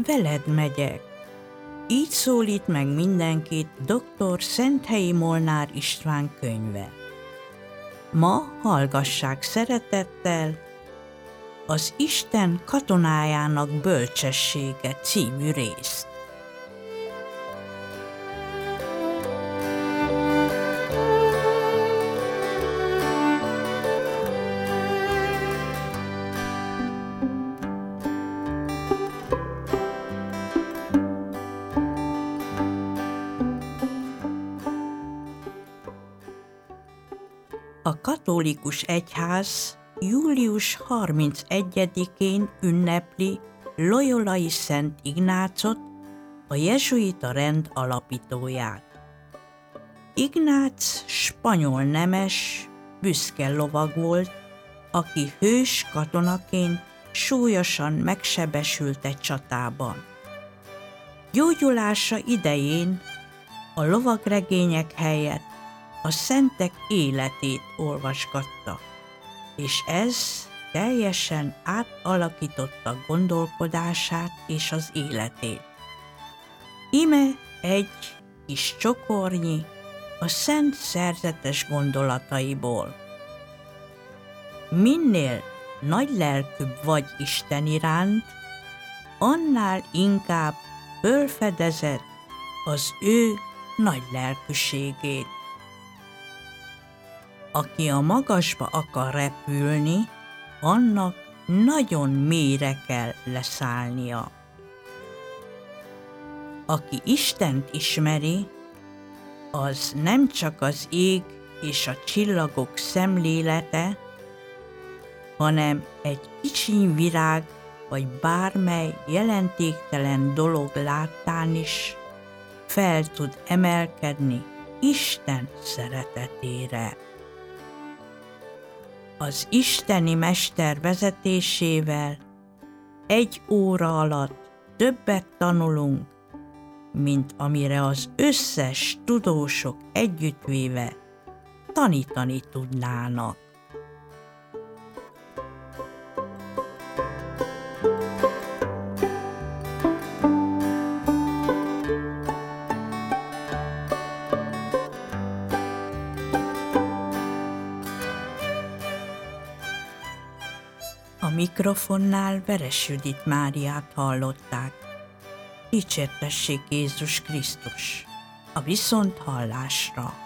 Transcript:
veled megyek. Így szólít meg mindenkit dr. Szenthelyi Molnár István könyve. Ma hallgassák szeretettel az Isten katonájának bölcsessége című részt. A katolikus egyház július 31-én ünnepli Loyolai Szent Ignácot, a jezsuita rend alapítóját. Ignác spanyol nemes, büszke lovag volt, aki hős katonaként súlyosan megsebesült egy csatában. Gyógyulása idején a lovagregények helyett a szentek életét olvasgatta, és ez teljesen átalakította gondolkodását és az életét. Ime egy kis csokornyi a szent szerzetes gondolataiból. Minél nagylelkűbb vagy Isten iránt, annál inkább fölfedezed az ő nagylelkűségét. Aki a magasba akar repülni, annak nagyon mélyre kell leszállnia. Aki Istent ismeri, az nem csak az ég és a csillagok szemlélete, hanem egy kicsiny virág vagy bármely jelentéktelen dolog láttán is fel tud emelkedni Isten szeretetére. Az isteni mester vezetésével 1 óra alatt többet tanulunk, mint amire az összes tudósok együttvéve tanítani tudnának. A mikrofonnál Veres Judit Máriát hallották. Dicsértessék Jézus Krisztus! A viszonthallásra!